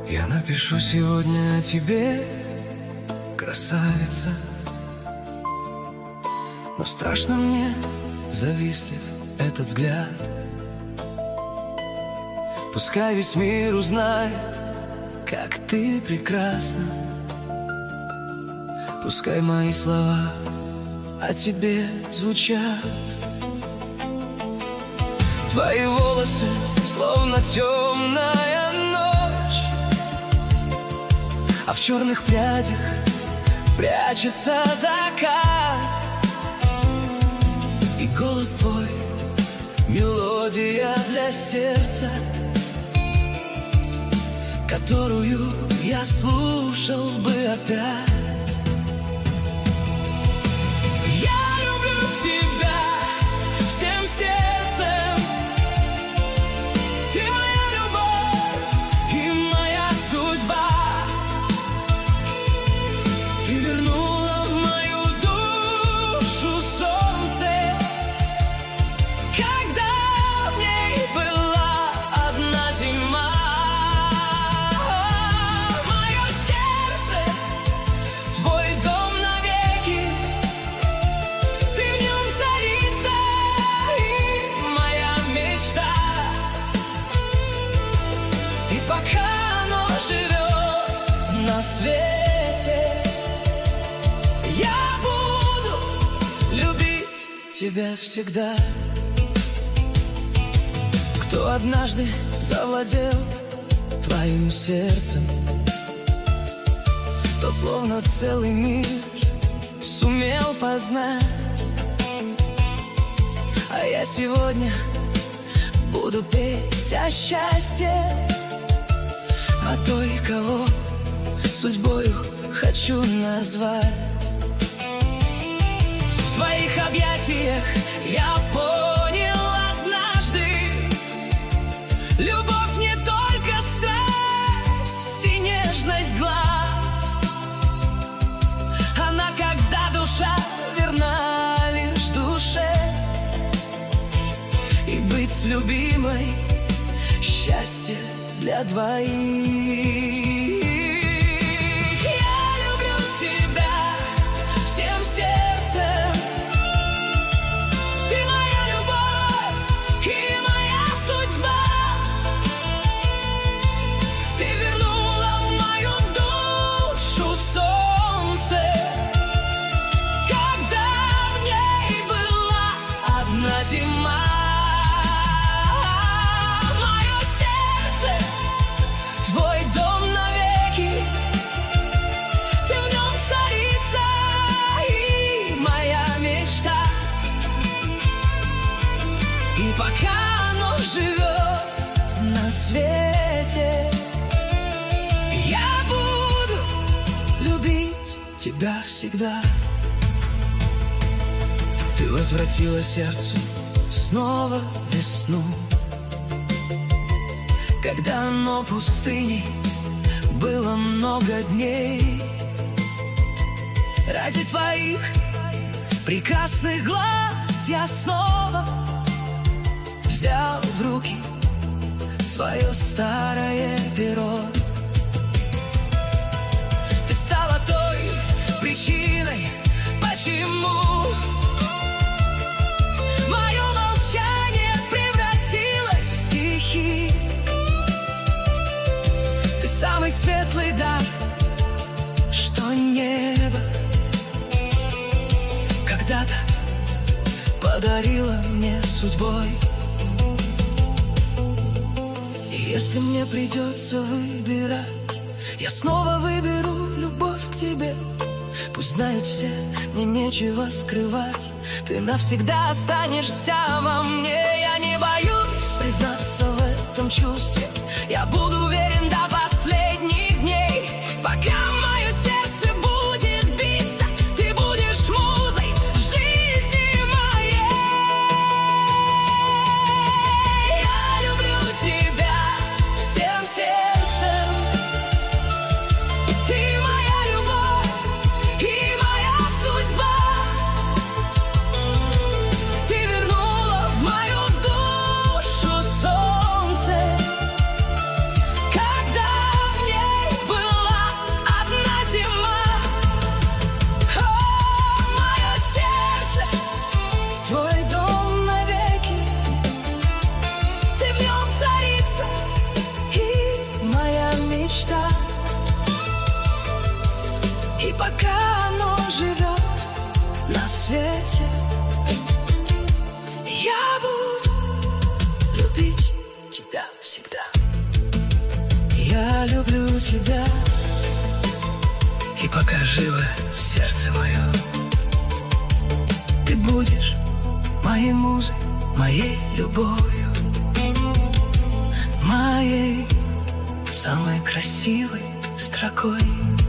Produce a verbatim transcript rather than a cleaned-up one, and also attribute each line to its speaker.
Speaker 1: Я напишу сегодня о тебе, красавица, но страшно мне, завистлив этот взгляд. Пускай весь мир узнает, как ты прекрасна. Пускай мои слова о тебе звучат. Твои волосы, словно темная ночь, а в черных прядях прячется закат. И голос твой — мелодия для сердца, которую я слушал бы опять. Я люблю тебя всем сердцем. Ты моя любовь и моя судьба. Ты вернула в мою душу солнце, когда в ней была одна зима. Пока оно живет на свете, я буду любить тебя всегда. Кто однажды завладел твоим сердцем, тот словно целый мир сумел познать. А я сегодня буду петь о счастье, о той, кого судьбою хочу назвать. В твоих объятиях я понял однажды: любовь не только страсть и нежность глаз, она когда душа верна лишь душе. И быть с любимой — счастье для двоих. Я люблю тебя всем сердцем. Ты моя любовь и моя судьба. Ты вернула в мою душу солнце, когда в ней была одна зима. Твой дом навеки, ты в нем царица и моя мечта. И пока оно живет на свете, я буду любить тебя всегда. Ты возвратила сердцу снова весну, когда оно пустыней было много дней. Ради твоих прекрасных глаз я снова взял в руки свое старое перо. Ты стала той причиной, почему мое молчание превратилось в стихи. Самый светлый дар, что небо когда-то подарило мне судьбой. И если мне придется выбирать, я снова выберу любовь к тебе. Пусть знают все, мне нечего скрывать, ты навсегда останешься во мне. Я не боюсь признаться в этом чувстве, я буду уверен до последних дней. Пока мое сердце будет биться, ты будешь музой жизни моей. Я люблю тебя всем сердцем. Ты моя любовь и моя судьба. Ты вернула в мою душу солнце, навсегда. Я люблю тебя, и пока живо сердце мое, ты будешь моей музой, моей любовью, моей самой красивой строкой.